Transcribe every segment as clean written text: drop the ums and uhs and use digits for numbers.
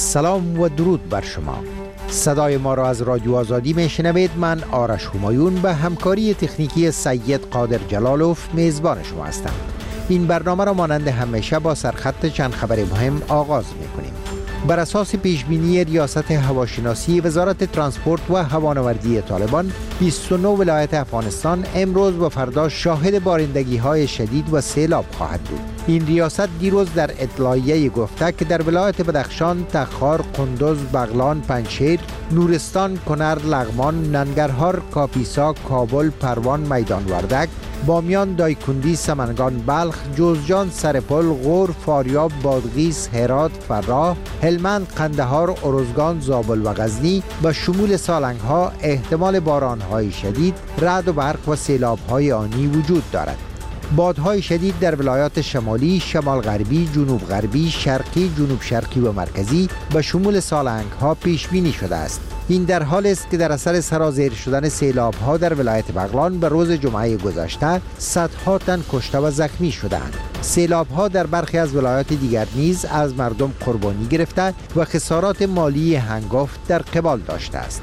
سلام و درود بر شما. صدای ما را از رادیو آزادی میشنوید. من آرش همایون به همکاری تکنیکی سید قادر جلالوف میزبان شما هستم. این برنامه را مانند همیشه با سرخط چند خبر مهم آغاز میکنیم. بر اساس پیشبینی ریاست هواشناسی وزارت ترانسپورت و هوانوردی طالبان، 29 ولایت افغانستان امروز و فردا شاهد بارندگی‌های شدید و سیلاب خواهد بود. این ریاست دیروز در اطلاعیه گفته که در ولایت بدخشان، تخار، قندوز، بغلان، پنجشیر، نورستان، کنر، لغمان، ننگرهار، کاپیسا، کابل، پروان، میدان وردک، بامیان، دایکندی، سمنگان، بلخ، جوزجان، سرپل، غور، فاریاب، بادغیس، هرات، فراه، هلمند، قندهار، ارزگان، زابل و غزنی به شمول سالنگ‌ها احتمال باران‌های شدید، رعد و برق و سیلاب‌های آنی وجود دارد. بادهای شدید در ولایات شمالی، شمال غربی، جنوب غربی، شرقی، جنوب شرقی و مرکزی به شمول سالنگ‌ها پیش بینی شده است. این در حال است که در اثر سرازیر شدن سیلاب‌ها در ولایت بغلان به روز جمعه گذشته صدها تن کشته و زخمی شدند. سیلاب‌ها در برخی از ولایات دیگر نیز از مردم قربانی گرفته و خسارات مالی هنگفت در قبال داشته است.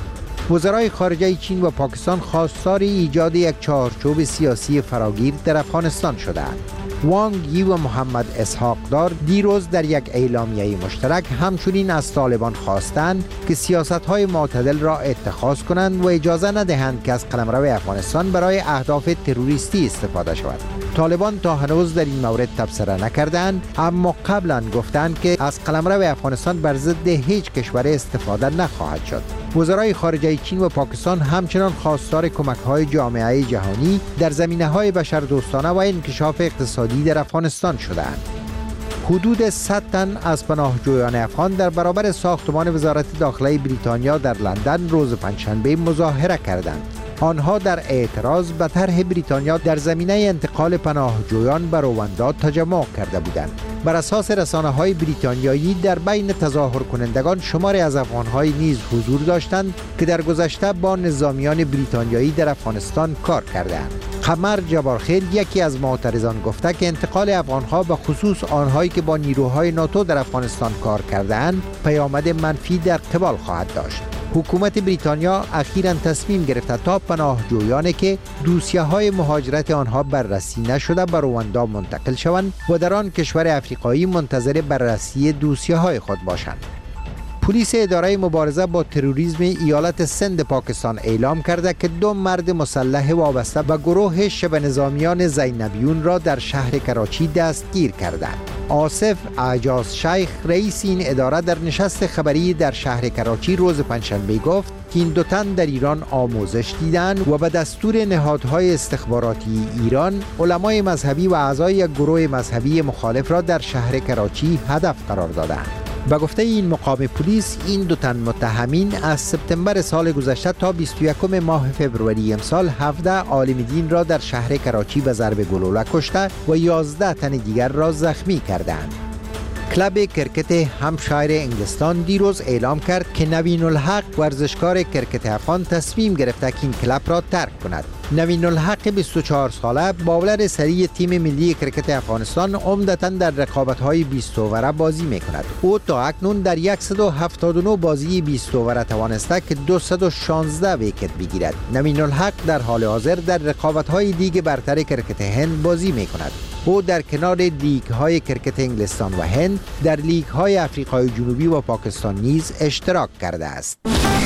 وزرای خارجه چین و پاکستان خواستار ایجاد یک چارچوب سیاسی فراگیر در افغانستان شدند. وانگ یی و محمد اسحاق دار دیروز در یک اعلامیه مشترک همچنین از طالبان خواستند که سیاست‌های معتدل را اتخاذ کنند و اجازه ندهند که از قلمرو افغانستان برای اهداف تروریستی استفاده شود. طالبان تا هنوز در این مورد تبصره نکردند، اما قبلا گفتند که از قلمرو افغانستان بر ضد هیچ کشور استفاده نخواهد شد. وزرای خارجه چین و پاکستان همچنان خواستار کمک‌های جامعه جهانی در زمینه‌های بشردوستانه و انکشاف اقتصادی در افغانستان شدند. حدود 100 تن از پناهجویان افغان در برابر ساختمان وزارت داخله بریتانیا در لندن روز پنجشنبه مظاهره کردند. آنها در اعتراض به طرح بریتانیا در زمینه انتقال پناهجویان به رواندا تجمع کرده بودند. بر اساس رسانه‌های بریتانیایی در بین تظاهر کنندگان شماری از افغان‌های نیز حضور داشتند که در گذشته با نظامیان بریتانیایی در افغانستان کار کردند. قمر جبارخیل یکی از معترضان گفته که انتقال افغان‌ها به خصوص آنهایی که با نیروهای ناتو در افغانستان کار کردند پیامد منفی در قبال خواهد داشت. حکومت بریتانیا اخیراً تصمیم گرفته تا پناهجویانی که دوسیه‌های مهاجرت آنها بررسی نشده به رواندا منتقل شوند و در آن کشور افریقایی منتظر بررسی دوسیه‌های خود باشند. پلیس اداره مبارزه با تروریسم ایالت سند پاکستان اعلام کرده که 2 مرد مسلح وابسته به گروه شبه نظامیان زینبیون را در شهر کراچی دستگیر کردند. آصف اعجاز شیخ رئیس این اداره در نشست خبری در شهر کراچی روز پنجشنبه گفت که این 2 تن در ایران آموزش دیدند و به دستور نهادهای استخباراتی ایران علمای مذهبی و اعضای یک گروه مذهبی مخالف را در شهر کراچی هدف قرار دادند. به گفته این مقام پلیس، این 2 تن متهمین از سپتامبر سال گذشته تا 21 ماه فوریه امسال 17 عالم دین را در شهر کراچی به ضرب گلوله کشته و 11 تن دیگر را زخمی کردند. کلب کرکت همشایر انگلستان دیروز اعلام کرد که نوین الحق ورزشکار کرکت افغان تصمیم گرفته که این کلب را ترک کند. نوین الحق 24 ساله باولر سری تیم ملی کرکت افغانستان عمدتاً در رقابت‌های 20 اووره بازی می‌کند. او تا اکنون در 179 بازی 20 اووره توانسته که 216 ویکت بگیرد. نوین الحق در حال حاضر در رقابت‌های لیگ برتر کرکت هند بازی می‌کند. او در کنار لیگ‌های کرکت انگلستان و هند در لیگ‌های آفریقای جنوبی و پاکستان نیز اشتراک کرده است.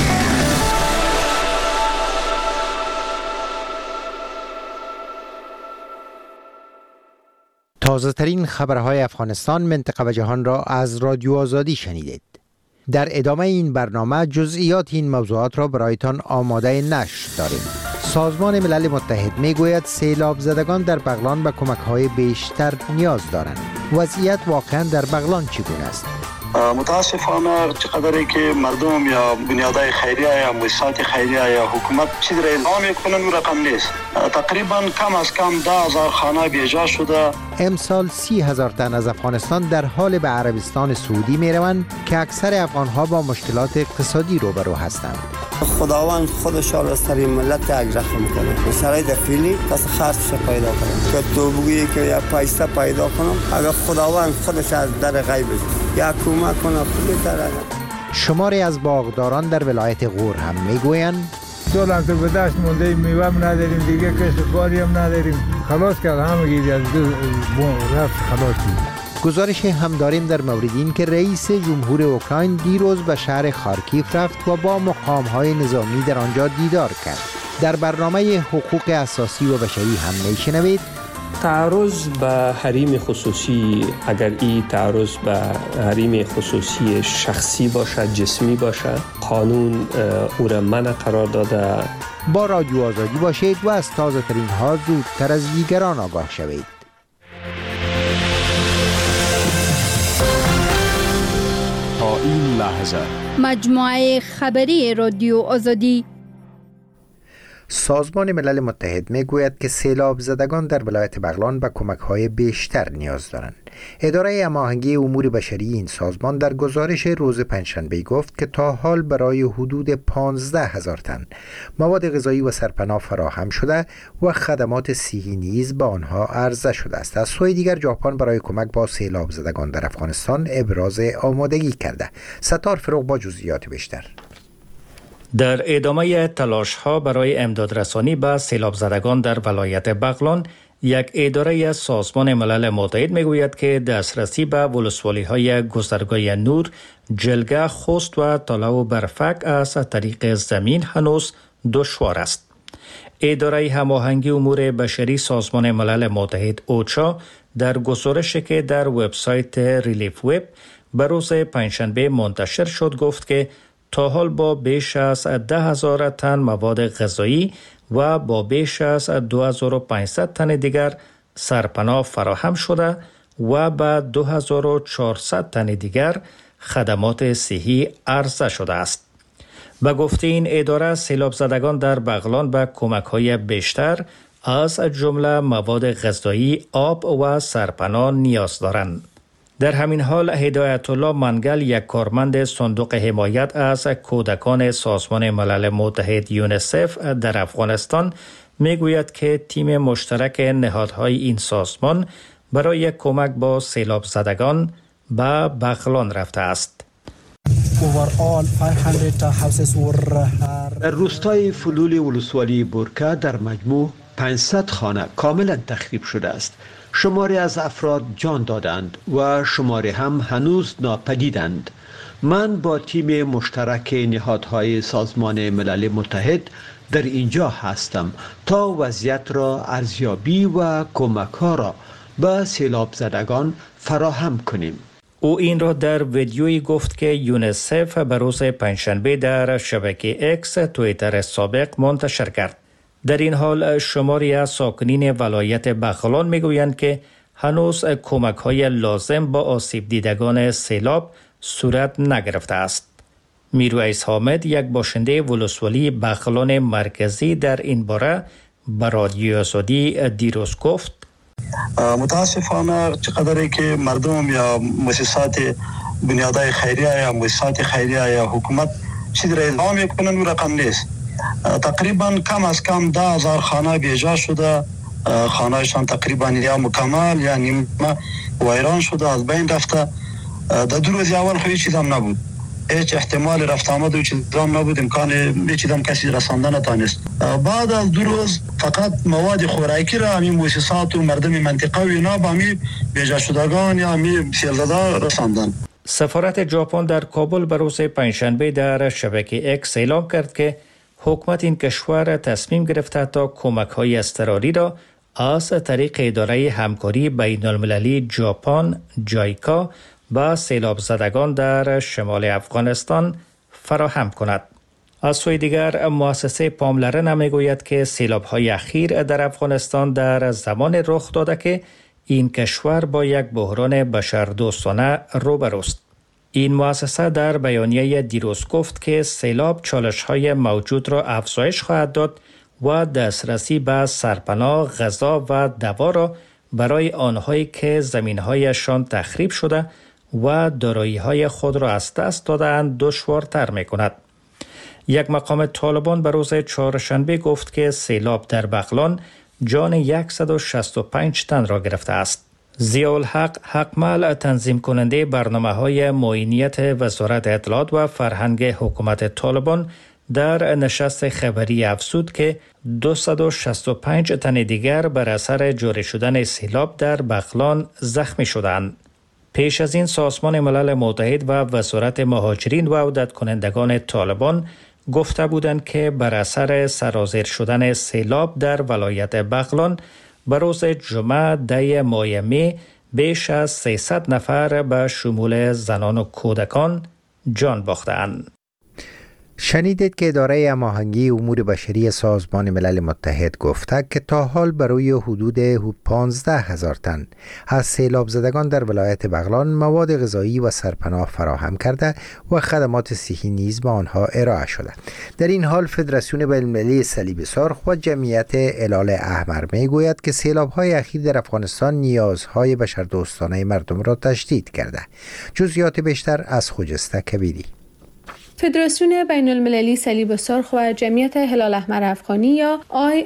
تازه ترین خبرهای افغانستان، منطقه و جهان را از رادیو آزادی شنیدید. در ادامه این برنامه جزئیات این موضوعات را برایتان آماده نشر داریم. سازمان ملل متحد میگوید سیلاب زدگان در بغلان به کمک‌های بیشتر نیاز دارند. وضعیت واقعا در بغلان چگونه است؟ متاسفانه چقدری که مردم یا بنیادهای خیریه یا مؤسسات خیریه یا حکومت چیزی را اعلام میکنن اون رقم نیست. تقریبا کم از کم 10,000 خانه بیجا شده. امسال 30,000 تن از افغانستان در حال به عربستان سعودی می روند که اکثر افغانها با مشکلات اقتصادی روبرو هستند. خداوند خودش را سر ملت یک رحم کنه. شرایط فعلی کس خاصش پیدا کنه. که تو بگویی که یا پیسه پیدا کنم، اگر خداوند خودش از در غیب یا کمک کنه خودت را. شماری از باغداران در ولایت غور هم میگویند سال هم تو به دست مونده میوه هم نداریم، دیگه کسب کاری هم نداریم. خلاص کرد همگی از دو رفت خلاص کرد. گزارش هم داریم در مورد این که رئیس جمهور اوکراین دیروز به شهر خارکیف رفت و با مقام‌های نظامی در آنجا دیدار کرد. در برنامه حقوق اساسی و بشری هم میشنوید تعرض به حریم خصوصی، اگر این تعرض به حریم خصوصی شخصی باشد، جسمی باشد، قانون او را منع قرار داده. با رادیو آزادی باشید و از تازه ترین ها زودتر از دیگران آگاه شوید. تا این لحظه مجموعه خبری رادیو آزادی. سازمان ملل متحد میگوید که سیلاب زدگان در ولایت بغلان به کمک‌های بیشتر نیاز دارند. اداره هماهنگی امور بشری این سازمان در گزارش روز پنجشنبه گفت که تا حال برای حدود 15,000 تن مواد غذایی و سرپناه فراهم شده و خدمات صحی نیز به آنها عرضه شده است. از سوی دیگر ژاپن برای کمک با سیلاب زدگان در افغانستان ابراز آمادگی کرده. ستار فروغ با جزئیات بیشتر. در ادامه تلاش‌ها برای امدادرسانی به سیلاب زدگان در ولایت بغلان، یک اداره سازمان ملل متحد میگوید که دسترسی به ولسوالی‌های گذرگاه نور، جلگه، خوست و تالا و برفک از طریق زمین هنوز دشوار است. اداره هماهنگی امور بشری سازمان ملل متحد اوچا در گزارشی که در وبسایت ریلیف وب به روز پنجشنبه منتشر شد گفت که تا حال با بیش از 10,000 تن مواد غذایی و با بیش از 2,500 تن دیگر سرپناه فراهم شده و به 2,400 تن دیگر خدمات صحی عرضه شده است. به گفته این اداره، سیلاب زدگان در بغلان به کمک‌های بیشتر از جمله مواد غذایی، آب و سرپناه نیاز دارند. در همین حال هدایت الله منگل، یک کارمند صندوق حمایت از کودکان سازمان ملل متحد یونیسف در افغانستان میگوید که تیم مشترک نهادهای این سازمان برای کمک با سیلاب زدگان به بغلان رفته است. در روستای فلول ولسوالی بورکا در مجموع 500 خانه کاملا تخریب شده است. شماری از افراد جان دادند و شماری هم هنوز ناپدیدند. من با تیم مشترک نهادهای سازمان ملل متحد در اینجا هستم تا وضعیت را ارزیابی و کمک‌ها را به سیلاب زدگان فراهم کنیم. او این را در ویدیویی گفت که یونیسف به روز پنجشنبه در شبکه اکس توییتر سابق منتشر کرد. در این حال شماری از ساکنین ولایت بغلان میگویند که هنوز کمک‌های لازم با آسیب دیدگان سیلاب صورت نگرفته است. میرویس حامد، یک باشنده ولسوالی بغلان مرکزی، در این باره به رادیو آزادی دیروز گفت: متاسفانه چقدری که مردم یا مؤسسات بنیادهای خیریه یا مؤسسات خیریه یا حکومت چیزی را اعلام میکنن اون رقم نیست. تقریبا کم از کم 10,000 خانه بیجا شده، خانه‌شان تقریبا یا مکمل یا نیمه ویران شده، از بین رفته. در 2 روز اول خو هیچ چیز هم نبود، هیچ احتمال رفت آمد و چیز هم نبود، امکان هیچ چیز هم کسی رساندن نتونست. بعد از 2 روز فقط مواد خوراکی را همین مؤسسات و مردم منطقه و اینا با همین بیجا شدگان یا همین سیلزده رساندن. سفارت ژاپن در کابل به روز پنجشنبه در شبکه اکس اعلام کرد که حکومت این کشور تصمیم گرفته تا کمک‌های اضطراری را از طریق اداره همکاری بین المللی ژاپن جایکا با سیلاب زدگان در شمال افغانستان فراهم کند. از سوی دیگر مؤسسه پاملرن میگوید که سیلاب‌های اخیر در افغانستان در زمان رخ داده که این کشور با یک بحران بشردوستانه روبروست. این مؤسسه در بیانیه دیروز گفت که سیلاب چالش‌های موجود را افزایش خواهد داد و دسترسی به سرپناه، غذا و دوا را برای آنهایی که زمین‌هایشان تخریب شده و دارایی‌های خود را از دست داده‌اند دشوارتر می‌کند. یک مقام طالبان به روز چهارشنبه گفت که سیلاب در بغلان جان 165 تن را گرفته است. ضیاءالحق حقمل تنظیم کننده برنامه‌های معینیت وزارت اطلاعات و فرهنگ حکومت طالبان در نشست خبری افزود که 265 تن دیگر بر اثر جاری شدن سیلاب در بغلان زخمی شدند. پیش از این سازمان ملل متحد و وزارت مهاجرین و عودت کنندگان طالبان گفته بودند که بر اثر سرازیر شدن سیلاب در ولایت بغلان به روز جمعه 10 ماه می بیش از 300 نفر به شمول زنان و کودکان جان باختند. شنیدید که اداره هماهنگی امور بشری سازمان ملل متحد گفته که تا حال برای حدود 15,000 تن از سیلاب زدگان در ولایت بغلان مواد غذایی و سرپناه فراهم کرده و خدمات صحی نیز به آنها ارائه شده. در این حال فدراسیون بین‌المللی صلیب سرخ و جمعیت هلال احمر میگوید که سیلاب‌های اخیر در افغانستان نیازهای بشردوستانه مردم را تشدید کرده. جزئیات بیشتر از خجسته کبیری. فدراسیون بین‌المللی صلیب سرخ و جمعیت هلال احمر افغانی یا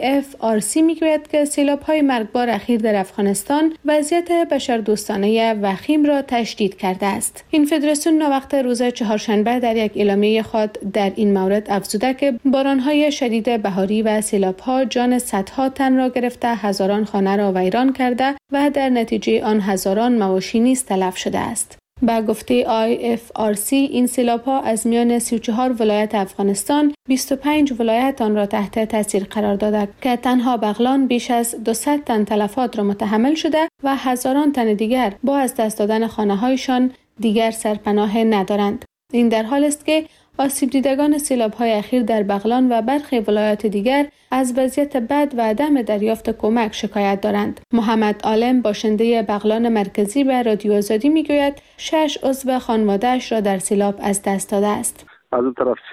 IFRC میگوید که سیلاب‌های مرگبار اخیر در افغانستان وضعیت بشردوستانه وخیم را تشدید کرده است. این فدراسیون ناوقت روز چهارشنبه در یک اعلامیه خود در این مورد افزوده که باران‌های شدید بهاری و سیلاب‌ها جان صدها تن را گرفته، هزاران خانه را ویران کرده و در نتیجه آن هزاران مواشی نیز تلف شده است. با گفته IFRC این سیلاب‌ها از میان 34 ولایت افغانستان 25 ولایت آن را تحت تاثیر قرار داده که تنها بغلان بیش از 200 تن تلفات را متحمل شده و هزاران تن دیگر با از دست دادن خانه‌هایشان دیگر سرپناه ندارند. این در حال است که آسیب دیدگان سیلاب‌های اخیر در بغلان و برخی ولایات دیگر از وضعیت بد و عدم دریافت کمک شکایت دارند. محمد عالم باشنده بغلان مرکزی به رادیو آزادی میگوید 6 عضو خانواده‌اش را در سیلاب از دست داده است. از اون طرف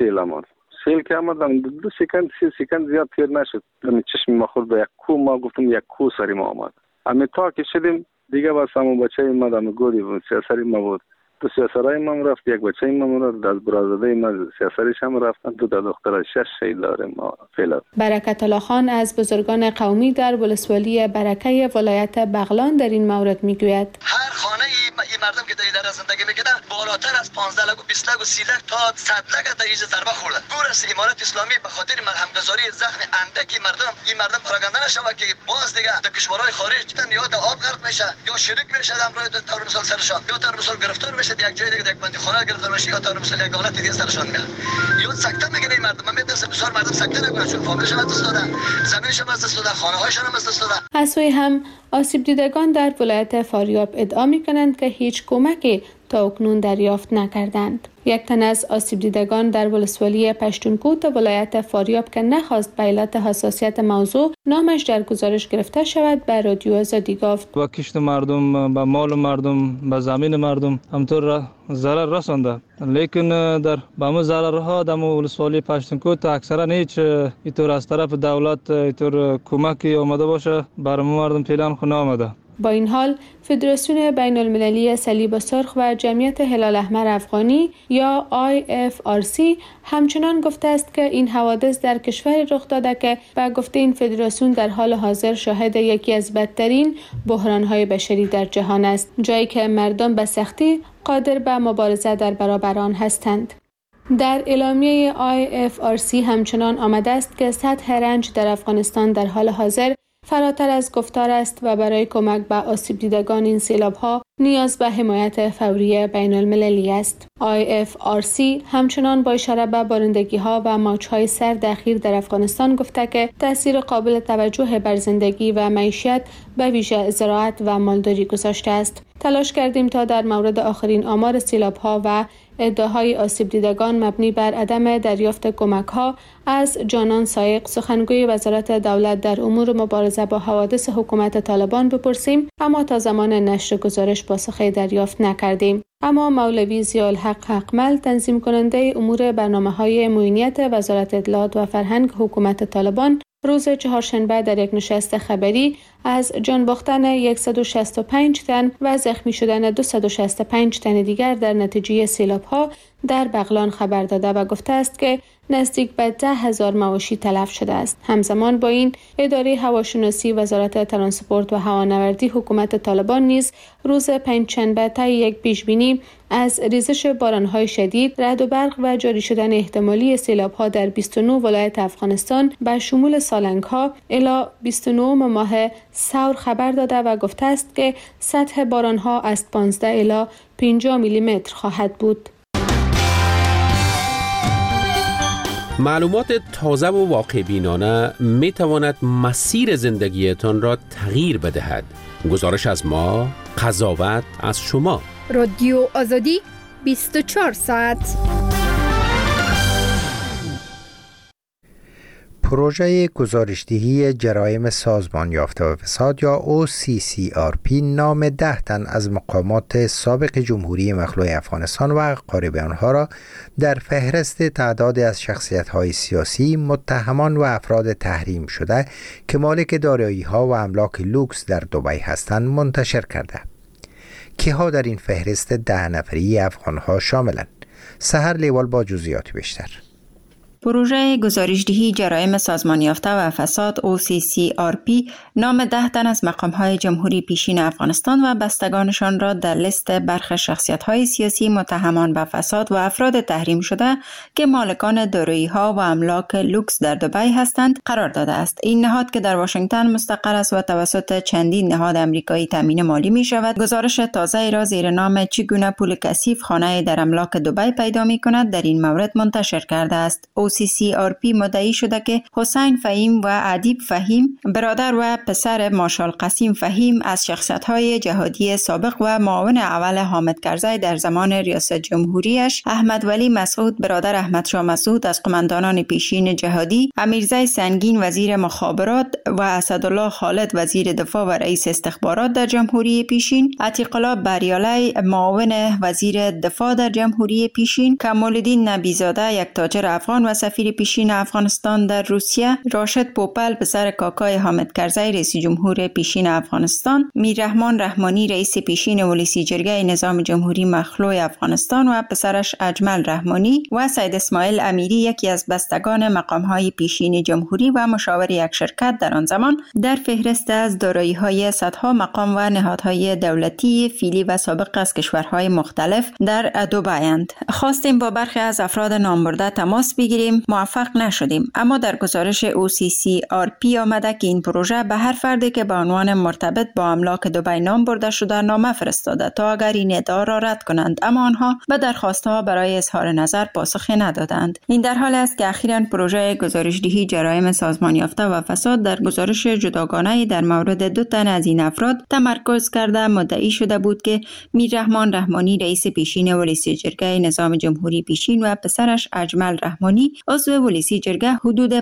سیل که آمدم 2 سکند 3 سکند زیاد تیر نشد. من چشم ما خورد به یک کو، ما گفتم یک کو سری ما آمد. اما تا که شدیم دیگه واسه همون بچه ما گوری بود، سری ما بود. تو سیاسرای ما رفت، یک بچه ما رفت، از برادرای ما سیاسریش هم رفتن، تو دختر 6 شهید داریم ما فعلا. برکت الله خان از بزرگان قومی در ولسوالی برکه ولایت بغلان در این مورد میگوید هر خانه این مردم که در زندگی میکنن بالاتر از 15 لک و 20 لک و 30 لک تا 100 لک تا ایج ضربه خورده. گور است امارت اسلامی به خاطر همگذاری زخم اندکی این مردم پراگنده نشود که باز دیگه در کشورهای خارج یا در آب غرق میشه یا شریک میشه در امر ترور مثال سرشان یا ترور مثال گرفتار میشه یک جای دیگه یک بندی خانه گرفتار میشه یا ترور مثال یک حالت دیگه سرشان میاد یا سکته میگیره. این مردم میدرسه بسیار مردم سکته نکنه چون فامیلش هم از دست دادن، زمینش هم از دست دادن، خانه هایشان هم از دست دادن. از سوی هم آسیب دیدگان در ولایت فاریاب ادعا میکنند که هیچ کمکی تا اکنون دریافت نکردند. یک تن از آسیب دیدگان در ولسوالی پشتونکوت ولایت فاریاب که نخواست به علت حساسیت موضوع نامش در گزارش گرفته شود به رادیو آزادی گفت با کشت مردم، به مال مردم، به زمین مردم همطور ضرر رسانده، لیکن در با ضررها در ولسوالی پشتونکوت اکثرا هیچ اینطور از طرف دولت اینطور کمکی آمده باشه برای مردم فعلا خو نآمده. با این حال فدراسیون بین‌المللی صلیب سرخ و جمعیت هلال احمر افغانی یا IFRC همچنان گفته است که این حوادث در کشوری رخ داده که به گفته این فدراسیون در حال حاضر شاهد یکی از بدترین بحران‌های بشری در جهان است، جایی که مردم به سختی قادر به مبارزه در برابر آن هستند. در اعلامیه IFRC همچنان آمده است که سطح رنج در افغانستان در حال حاضر فراتر از گفتار است و برای کمک به آسیب دیدگان این سیلاب‌ها نیاز به حمایت فوری بین‌المللی است. IFRC همچنان با اشاره به بارندگی‌ها و موج‌های سرد اخیر در افغانستان گفته که تأثیر قابل توجه بر زندگی و معیشت به ویژه زراعت و مالداری گذاشته است. تلاش کردیم تا در مورد آخرین آمار سیلاب‌ها و ادعاهای آسیب دیدگان مبنی بر عدم دریافت کمک‌ها از جانان سایق سخنگوی وزارت دولت در امور مبارزه با حوادث حکومت طالبان بپرسیم، اما تا زمان نشر گزارش پاسخی دریافت نکردیم. اما مولوی ضیاءالحق حقمل تنظیم کننده امور برنامه‌های معینیت وزارت اطلاعات و فرهنگ حکومت طالبان روز چهارشنبه در یک نشست خبری از جان باختن 165 تن و زخمی شدن 265 تن دیگر در نتیجه سیلاب‌ها در بغلان خبر داده و گفته است که نزدیک به 10,000 مواشی تلف شده است. همزمان با این اداره هواشناسی وزارت ترانسپورت و هوانوردی حکومت طالبان نیز روز پنجشنبه طی یک پیشبینی از ریزش باران‌های شدید، رعد و برق و جاری شدن احتمالی سیلاب‌ها در 29 ولایت افغانستان به شمول سالنگ‌ها الی 29 ماه ثور خبر داده و گفته است که سطح باران‌ها از 15 الی 50 میلیمتر خواهد بود. معلومات تازه و واقع بینانه می تواند مسیر زندگیتان را تغییر بدهد. گزارش از ما، قضاوت از شما. رادیو آزادی 24 ساعت. پروژه گزارشدهی جرایم سازمان یافته و فساد یا OCCRP نام 10 تن از مقامات سابق جمهوری مخلوع افغانستان و اقارب آنها را در فهرست تعدادی از شخصیت‌های سیاسی، متهمان و افراد تحریم شده که مالک دارایی‌ها و املاک لوکس در دبی هستند منتشر کرده. کیها در این فهرست 10 نفری افغان‌ها شاملند؟ سحر لیوال با جزئیات بیشتر. پروژه گزارشدهی جرایم سازمان یافته و فساد OCCRP نام 10 تن از مقام‌های جمهوری پیشین افغانستان و بستگانشان را در لیست برخی شخصیت‌های سیاسی متهمان به فساد و افراد تحریم شده که مالکان دارایی‌ها و املاک لوکس در دبی هستند قرار داده است. این نهاد که در واشنگتن مستقر است و توسط چندین نهاد آمریکایی تامین مالی می‌شود، گزارش تازه‌ای را زیر نام چگونه پول کثیف خانه در املاک دبی پیدا می‌کند در این مورد منتشر کرده است. OCCRP مدعی شده که حسین فهیم و ادیب فهیم، برادر و پسر مارشال قاسم فهیم، از شخصیت‌های جهادی سابق و معاون اول حامد کرزی در زمان ریاست جمهوریش، احمد ولی مسعود برادر احمد شاه مسعود از قماندانان پیشین جهادی، امیرزی سنگین وزیر مخابرات و اسدالله خالد وزیر دفاع و رئیس استخبارات در جمهوری پیشین، عتیق الله بریالی معاون وزیر دفاع در جمهوری پیشین، کمال‌الدین نبیزاده یک تاجر افغان و سفیر پیشین افغانستان در روسیه، راشد پوپل پسر کاکای حامد کرزی رئیس جمهور پیشین افغانستان، میررحمان رحمانی رئیس پیشین ولسی جرگه نظام جمهوری مخلوع افغانستان و پسرش اجمل رحمانی و سید اسماعیل امیری یکی از بستگان مقام‌های پیشین جمهوری و مشاور یک شرکت در آن زمان در فهرست از دارایی‌های صدها مقام و نهادهای دولتی فعلی و سابق از کشورهای مختلف در دبی‌اند. خواستیم با برخی از افراد نامبرده تماس بگیریم، موفق نشدیم، اما در گزارش OCCRP آمده که این پروژه به هر فردی که به عنوان مرتبط با املاک دبی نام برده شده نامه فرستاده تا اگر این ادعا را رد کنند، اما آنها به درخواستها برای اظهار نظر پاسخی ندادند. این در حالی است که اخیراً پروژه گزارشدهی جرایم سازمان یافته و فساد در گزارش جداگانه‌ای در مورد 2 تن از این افراد تمرکز کرده مدعی شده بود که میررحمان رحمانی رئیس پیشین ولسی جرگه نظام جمهوری پیشین و پسرش اجمل رحمانی عضو ولسی جرگه حدود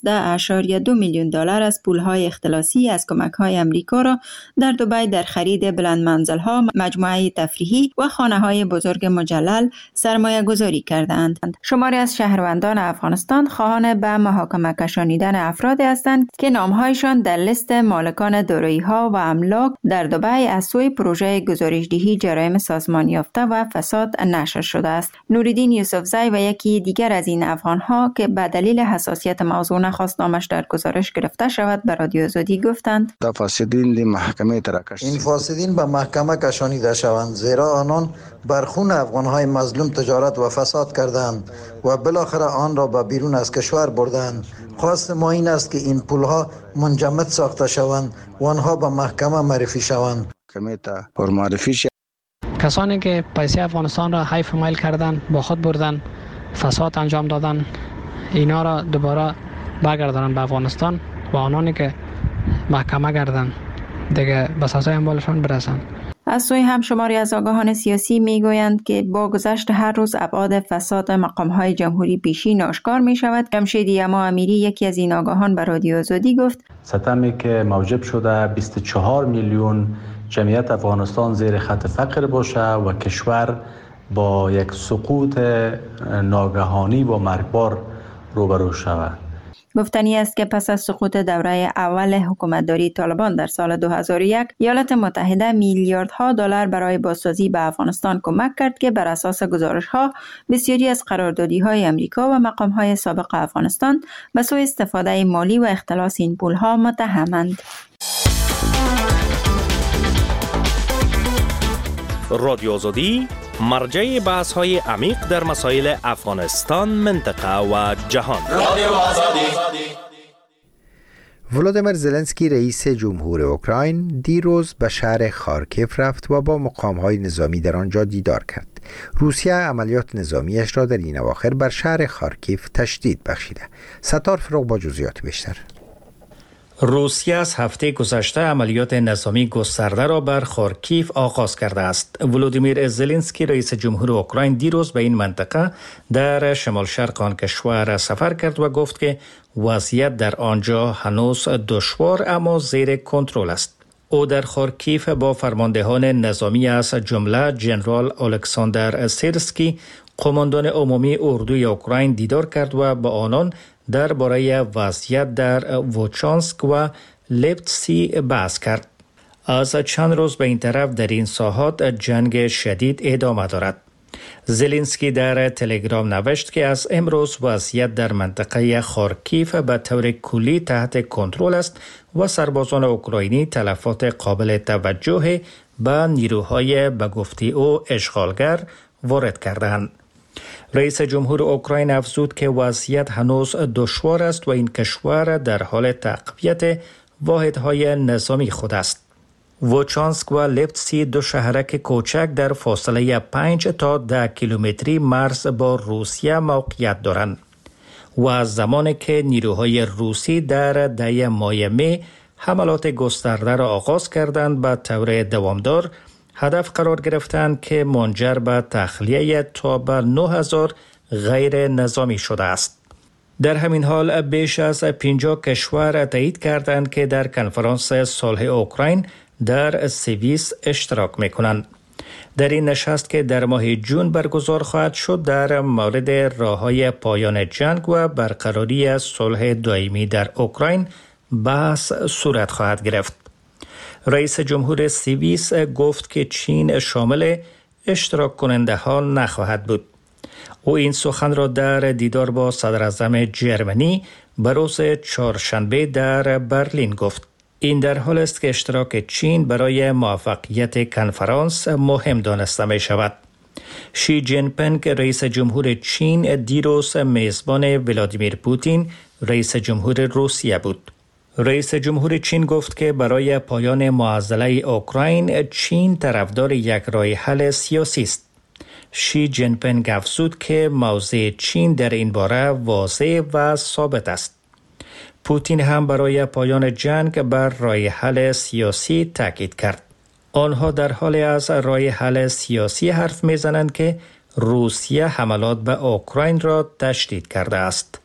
15.2 میلیون دلار از پولهای اختلاسی از کمک‌های آمریکا را در دبی در خرید بلند منزل‌ها، مجموعه تفریحی و خانه‌های بزرگ مجلل سرمایه گذاری کردند. شماری از شهروندان افغانستان خواهان به محاکمه کشانیدن افرادی هستند که نام‌هایشان در لیست مالکان دارایی‌ها و املاک در دبی از سوی پروژه گزارشدهی جرایم سازمان یافته و فساد نشر شده است. نوریدین یوسفزی و یکی دیگر از این افغان‌ها که به دلیل حساسیت موضوع نخواست نامش در گزارش گرفته شود به رادیو آزادی گفتند: این فاسدین به محکمه کشانیده شوند، زیرا آنان بر خون افغان‌های مظلوم تجارت و فساد کردند و بالاخره آن را به بیرون از کشور بردند. خواست ما این است که این پولها منجمد ساخته شوند و آنها به محکمه معرفی شوند. کسانی که پیسه افغانستان را حیف میل کردن، با خود بردن، فساد انجام دادن، اینا را دوباره برگردانند به افغانستان و آنانی که محکمه گردن دیگه به سزای اموالشان برسند. از سوی هم شماری از آگاهان سیاسی میگویند که با گذشت هر روز ابعاد فساد مقام‌های جمهوری پیشین آشکار می شود. جمشید یما امیری یکی از این آگاهان به رادیو آزادی گفت: ستمی که موجب شده 24 میلیون جمعیت افغانستان زیر خط فقر باشه و کشور با یک سقوط ناگهانی و مرگبار روبرو شود. گفتنی است که پس از سقوط دوره اول حکومتداری طالبان در سال 2001 ایالات متحده میلیاردها دلار برای بازسازی به افغانستان کمک کرد که بر اساس گزارش‌ها بسیاری از قراردادی‌های امریکا و مقام‌های سابق افغانستان به سوء استفاده مالی و اختلاس این پول‌ها متهمند. رادیو آزادی مرجع بحث‌های عمیق در مسائل افغانستان، منطقه و جهان. رادیو آزادی. ولادیمیر زلنسکی رئیس جمهور اوکراین دیروز به شهر خارکیف رفت و با مقام‌های نظامی در آنجا دیدار کرد. روسیه عملیات نظامیش را در این اواخر بر شهر خارکیف تشدید بخشیده. ستار فروغ با جزئیات بیشتر. روسیه از هفته گذشته عملیات نظامی گسترده را بر خارکیف آغاز کرده است. ولادیمیر زلنسکی رئیس جمهور اوکراین دیروز به این منطقه در شمال شرق آن کشور سفر کرد و گفت که وضعیت در آنجا هنوز دشوار اما زیر کنترل است. او در خارکیف با فرماندهان نظامی از جمله جنرال الکساندر سیرسکی، قماندان عمومی اردوی اوکراین دیدار کرد و با آنان درباره وضعیت در ووچانسک و لیپتسی بحث کرد. از چند روز به این طرف در این ساحات جنگ شدید ادامه دارد. زلنسکی در تلگرام نوشت که از امروز وضعیت در منطقه خارکیف به طور کلی تحت کنترل است و سربازان اوکراینی تلفات قابل توجه به نیروهای به گفته او اشغالگر وارد کردند. رئیس جمهور اوکراین افزود که وضعیت هنوز دشوار است و این کشور در حال تقویت واحدهای نظامی خود است. ووچانسک و لیپتسی دو شهرک کوچک در فاصله 5 تا 10 کیلومتری مرز با روسیه موقعیت دارند و از زمانی که نیروهای روسی در 10 ماه می حملات گسترده را آغاز کردند به طور دوامدار هدف قرار گرفتند که منجر به تخلیه تا به 9000 غیر نظامی شده است. در همین حال بیش از 50 کشور تایید کردند که در کنفرانس صلح اوکراین در سوئیس اشتراک می‌کنند. در این نشست که در ماه جون برگزار خواهد شد در مورد راه‌های پایان جنگ و برقراری صلح دائمی در اوکراین بحث صورت خواهد گرفت. رئیس جمهور سوئیس گفت که چین شامل اشتراک کننده ها نخواهد بود. او این سخن را در دیدار با صدر اعظم جرمنی به روز چهارشنبه در برلین گفت. این در حال است که اشتراک چین برای موفقیت کنفرانس مهم دانسته می شود. شی جین پینگ رئیس جمهور چین دیروز میزبان ولادیمیر پوتین رئیس جمهور روسیه بود. رئیس جمهور چین گفت که برای پایان معضله اوکراین چین طرفدار یک راه حل سیاسی است. شی جین پینگ افزود که موضع چین در این باره واضح و ثابت است. پوتین هم برای پایان جنگ بر راه حل سیاسی تاکید کرد. آنها در حال از راه حل سیاسی حرف میزنند که روسیه حملات به اوکراین را تشدید کرده است.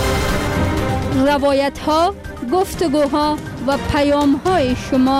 روایت ها، گفتگوها و پیام های شما.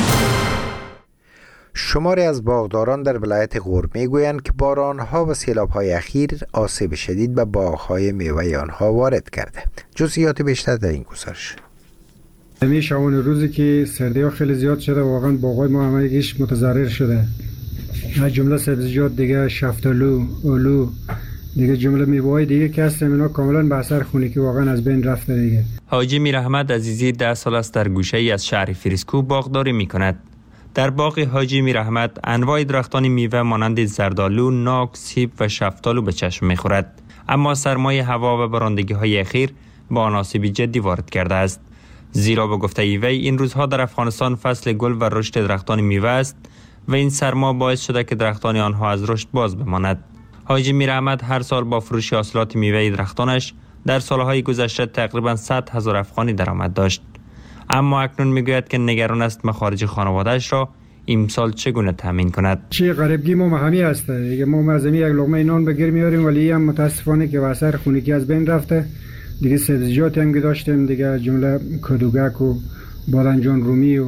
شماری از باغداران در ولایت غور میگویند که بارانها و سیلاب‌های اخیر آسیب شدید به باغ‌های میوه آنها وارد کرده. جزئیات بیشتر در این گزارش. همین شبان روزی که سردی‌ها خیلی زیاد شده واقعا باغ‌های ما همگیش متضرر شده. از جمله سبزیجات دیگه، شفتالو، آلو، دیگه جمله میوه‌های دیگه که هستن اینا کاملا به اثر خنکی واقعا از بین رفته دیگه. حاجی میرحمد عزیزی 10 سال است در گوشه‌ای از شهر فریسکو باغداری می‌کند. در باغ حاجی میرحمد انواع درختان میوه مانند زردآلو، ناک، سیب و شفتالو به چشم می‌خورد. اما سرمای هوا و بارندگی‌های اخیر با آن آسیبی جدی وارد کرده است. زیرا به گفته وی این روزها در افغانستان فصل گل و رشد درختان میوه است و این سرما باعث شده که درختان آنها از رشد باز بماند. حاجی میرحمد هر سال با فروش حاصلات میوه درختانش در سالهای گذشته تقریبا 100,000 افغانی درآمد داشت. اما اکنون میگوید که نگران است مخارج خانواده‌اش را امسال چگونه تامین کند. چه غریبگی ما همی است دیگه. ما از یک لقمه نان بگیر میاریم ولی هم متاسفانه که واسه خونگی از بین رفته. دیگه سبزیجات هم داشتیم دیگه، جمله کدوگک و بادنجان رومی و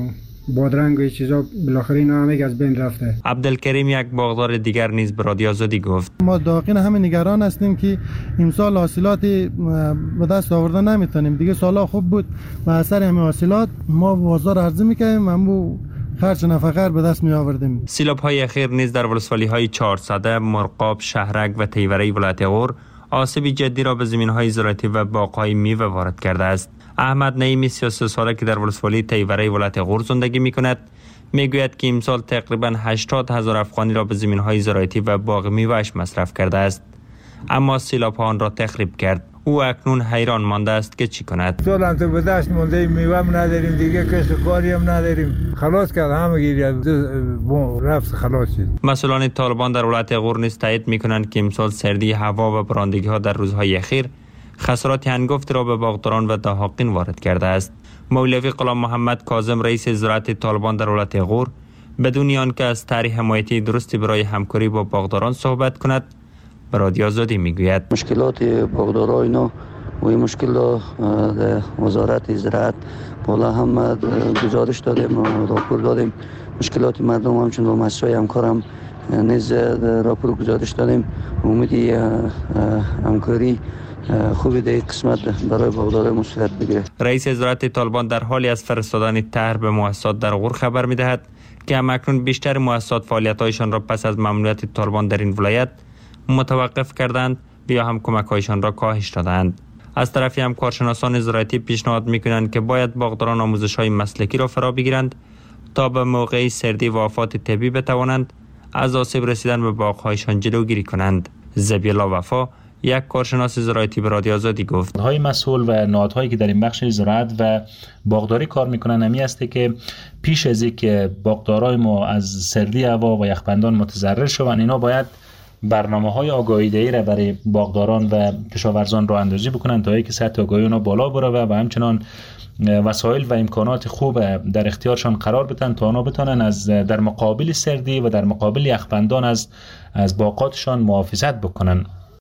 بادرنگ و این چیزا بالاخره اینا همه از بین رفته. عبدالکریم یک باغدار دیگر نیز به رادیو آزادی گفت ما داخل همه نگران هستیم که امسال حاصلات به دست آوردن نمیتونیم. دیگه سالا خوب بود و اثر همه حاصلات ما بازار عرضه میکنیم همو خرج نفقه به دست می آوردیم. سیلاب های اخیر نیز در ولسوالی های 400 مرغاب، شهرک و تیوره ولایت غور آسیب جدی را به زمین های زراعتی و باغ های میوه وارد کرده است. احمد نعیمی 33 ساله که در ولسوالی تیوره ولایت غور زندگی می کند میگوید که امسال تقریبا 80,000 افغانی را به زمین های زراعتی و باغ میوهش مصرف کرده است، اما سیلاب ها آن را تخریب کرد. او اکنون حیران مانده است که چی کند. سال هم تو به دست مونده میوه هم نداریم، دیگه کسب کاری هم نداریم. خلاص کرد همه گیری رفت خلاص شد. مسئولان طالبان در ولایت غور نیز تایید میکنند که امسال سردی هوا و بارندگی ها در روزهای اخیر خسارات هنگفت را به باغداران و دهاقین وارد کرده است. مولوی غلام محمد کاظم رئیس زراعت طالبان در ولایت غور بدون آنکه از طرح حمایتی درستی برای همکاری با باغداران صحبت کند به رادیو آزادی میگوید مشکلات باغدارا اینا و این مشکل را وزارت زراعت بالا هم گزارش دادیم و راپور دادیم. مشکلات مردم همچون با مؤسسه‌های همکارم نیز راپور گزارش دادیم. امیدی همکاری خوبی در قسمت برای باغداران مسئولیت بگیره. رئیس زراعت طالبان در حالی از فرستادن طرح به مؤسسات در غور خبر میدهد که همکنون بیشتر مؤسسات فعالیت‌هایشان را پس از ممنوعیت طالبان در این ولایت متوقف کردند یا هم کمک‌هایشان را کاهش دادند. از طرفی هم کارشناسان زراعتی پیشنهاد می‌کنند که باید باغداران آموزش‌های مسلکی را فرا بگیرند تا به موقع سردی و آفات طبیعی بتوانند از آسیب رسیدن به باغ‌هایشان جلوگیری کنند. ذبی‌الله وفا یک کارشناس زراعتی به رادیو آزادی گفت های مسئول و نهادهایی که در این بخش زراعت و باغداری کار میکنن همی است که پیش از اینکه باغدارای ما از سردی هوا و یخبندان متضرر شوند اینا باید برنامه‌های آگاهی‌دهی را برای باغداران و کشاورزان راه اندازی بکنن تا اینکه سطح آگاهی اونا بالا بره و همچنان وسایل و امکانات خوب در اختیارشان قرار بدن تا اونا بتونن از در مقابل سردی و در مقابل یخبندان از باغاتشان محافظت بکنن.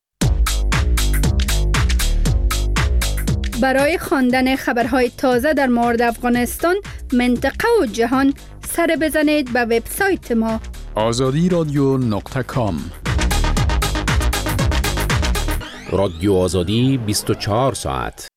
برای خواندن خبرهای تازه در مورد افغانستان، منطقه و جهان سر بزنید به وبسایت ما azadi.com. رادیو آزادی 24 ساعت.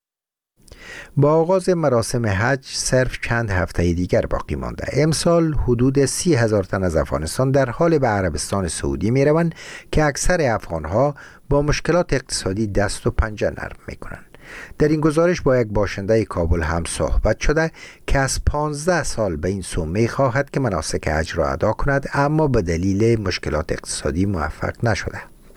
با آغاز مراسم حج صرف چند هفته دیگر باقی مانده. امسال حدود 30,000 تن از افغانستان در حال به عربستان سعودی می روند که اکثر افغانها با مشکلات اقتصادی دست و پنجه نرم می کنند. در این گزارش با یک باشنده کابل هم صحبت شده که از 15 سال به این سو می خواهد که مناسک حج را ادا کند، اما به دلیل مشکلات اقتصادی موفق نشده.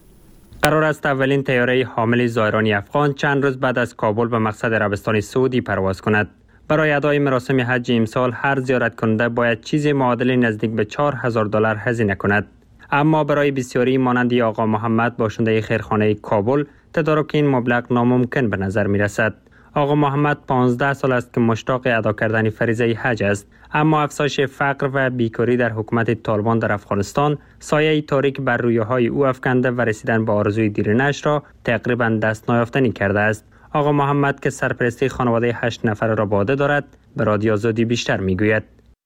قرار است اولین طیاره حامل زائران افغان چند روز بعد از کابل به مقصد عربستان سعودی پرواز کند. برای ادای مراسم حج امسال هر زیارت کننده باید چیزی معادل نزدیک به $4,000 هزینه کند. اما برای بسیاری مانند آقا محمد باشنده خیرخانه کابل تدارک این مبلغ ناممکن به نظر می رسد. آقا محمد 15 سال است که مشتاق ادا کردن فریضه حج است، اما افزایش فقر و بیکاری در حکومت طالبان در افغانستان سایه تاریک بر رویاهای او افکنده و رسیدن به آرزوی دیرینه‌اش را تقریبا دست نیافتنی کرده است. آقا محمد که سرپرستی خانواده 8 نفره را به عهده دارد به رادیو آزادی بیشتر میگوید.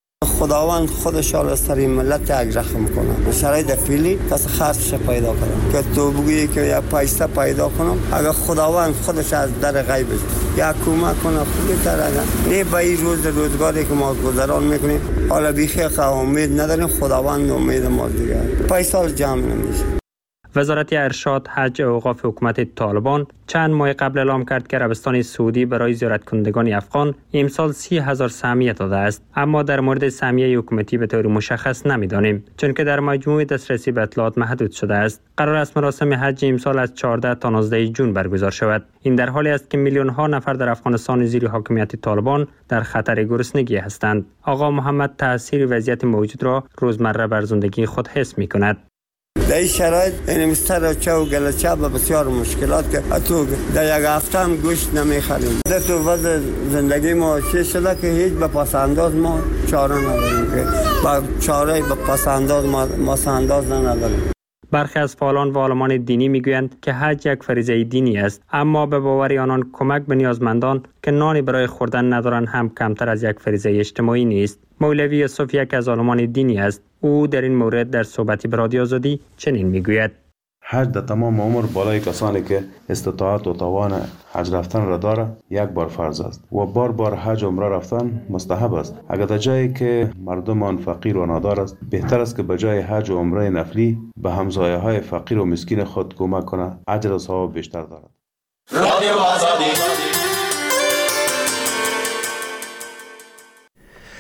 خداوند خودش را از سر ملت یک رحم کنه. شرایط فعلی کس خرجش پیدا کنه که تو بگویی که یک پیسه پیدا کنم، اگر خداوند خودش از در غیب یک کمک کنه خوبی تر نه به این روزگاری که ما گذران میکنیم. حالا بیخی امید نداریم، خداوند امید ما دیگه پیسه جمع نمیشه. وزارت ارشاد، حج و اوقاف حکومت طالبان چند ماه قبل اعلام کرد که عربستان سعودی برای زیارت کنندگان افغان امسال 30,000 سهمیه داده است، اما در مورد سهمیه حکومتی به طور مشخص نمیدانیم چون که در مجموع دسترسی به اطلاعات محدود شده است. قرار است مراسم حج امسال از 14 تا 19 جون برگزار شود. این در حالی است که میلیون ها نفر در افغانستان زیر حاکمیت طالبان در خطر گرسنگی هستند. آقا محمد تاثیر وضعیت موجود را روزمره بر زندگی خود حس می‌کند. در این شرایط این مسترچه و گلچه به بسیار مشکلات که تو در یک هفته هم گوشت نمیخریم. در تو وضع زندگی ما چه شده که هیچ به پسنداز ما چاره نداریم که با چاره به پسنداز ما سنداز نداریم. برخی از فعالان و عالمان دینی میگویند که حج یک فریضه دینی است، اما به باور آنان کمک به نیازمندان که نانی برای خوردن ندارند هم کمتر از یک فریضه اجتماعی نیست. مولوی یوسف یک از عالمان دینی است. او در این مورد در صحبتی به رادیو آزادی چنین میگوید: حج در تمام عمر بالای کسانی که استطاعت و توان حج رفتن را داره یک بار فرض است و بار حج عمره رفتن مستحب است. اگر در جایی که مردم آن فقیر و نادار است، بهتر است که به جای حج و عمره نفلی به همسایه های فقیر و مسکین خود کمک کنه، اجر و ثواب بیشتر دارد. رادیو آزادی